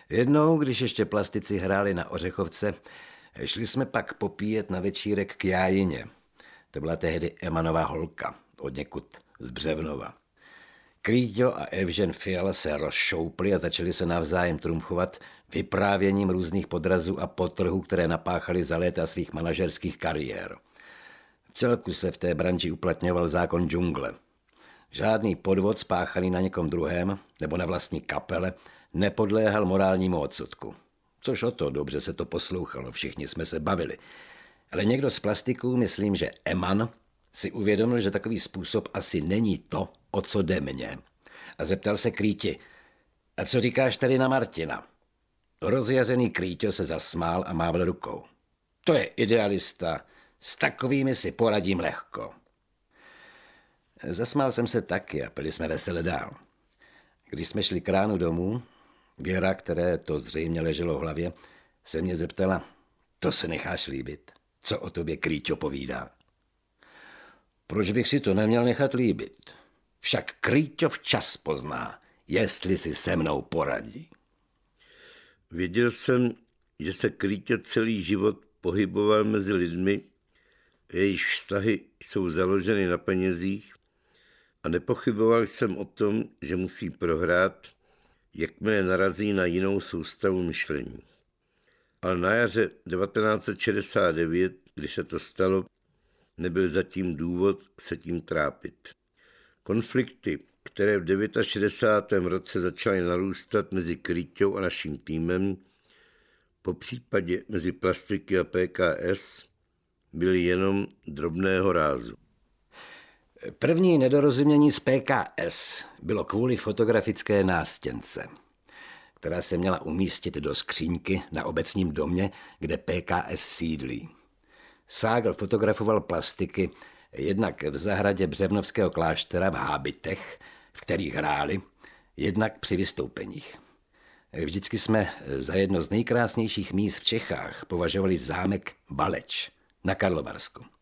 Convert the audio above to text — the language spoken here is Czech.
Jednou, když ještě plastici hráli na Ořechovce, šli jsme pak popíjet na večírek k Jájině. To byla tehdy Emanová holka, odněkud z Břevnova. Krýťo a Evžen Fiala se rozšoupli a začali se navzájem trumfovat vyprávěním různých podrazů a potrhů, které napáchali za léta svých manažerských kariér. V celku se v té branži uplatňoval zákon džungle. Žádný podvod spáchaný na někom druhém nebo na vlastní kapele nepodléhal morálnímu odsudku. Což o to dobře se to poslouchalo, všichni jsme se bavili. Ale někdo z plastiků, myslím, že Eman, si uvědomil, že takový způsob asi není to, o co jde mně. A zeptal se Krýti, a co říkáš tady na Martina? Rozjařený Krýťo se zasmál a mávl rukou. To je idealista, s takovými si poradím lehko. Zasmál jsem se taky a pili jsme vesele dál. Když jsme šli k ránu domů, Věra, které to zřejmě leželo v hlavě, se mě zeptala, to se necháš líbit? Co o tobě Krýťo povídá? Proč bych si to neměl nechat líbit? Však Krýťo včas pozná, jestli si se mnou poradí. Věděl jsem, že se Krýťo celý život pohyboval mezi lidmi, jejichž vztahy jsou založeny na penězích, a nepochyboval jsem o tom, že musí prohrát, jakmile narazí na jinou soustavu myšlení. Ale na jaře 1969, když se to stalo, nebyl zatím důvod se tím trápit. Konflikty, které v 69. roce začaly narůstat mezi Krýťou a naším týmem, po případě mezi Plastiky a PKS, byly jenom drobného rázu. První nedorozumění z PKS bylo kvůli fotografické nástěnce, která se měla umístit do skříňky na obecním domě, kde PKS sídlí. Ságl fotografoval Plastiky jednak v zahradě Břevnovského kláštera v Hábitech, v kterých hráli, jednak při vystoupeních. Vždycky jsme za jedno z nejkrásnějších míst v Čechách považovali zámek Baleč na Karlovarsku.